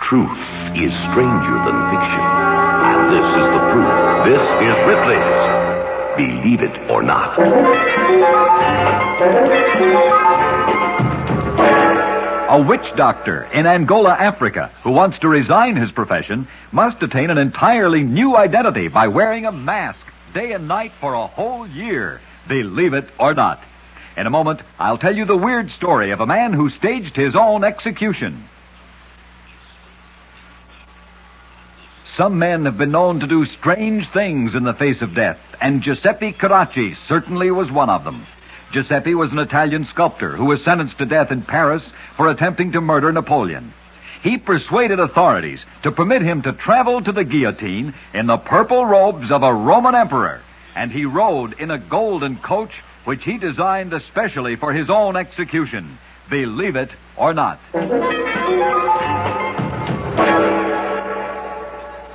truth is stranger than fiction. And this is the proof. This is Ripley's Believe It or Not. A witch doctor in Angola, Africa, who wants to resign his profession, must attain an entirely new identity by wearing a mask day and night for a whole year. Believe it or not. In a moment, I'll tell you the weird story of a man who staged his own execution. Some men have been known to do strange things in the face of death, and Giuseppe Carracci certainly was one of them. Giuseppe was an Italian sculptor who was sentenced to death in Paris for attempting to murder Napoleon. He persuaded authorities to permit him to travel to the guillotine in the purple robes of a Roman emperor, and he rode in a golden coach which he designed especially for his own execution. Believe it or not.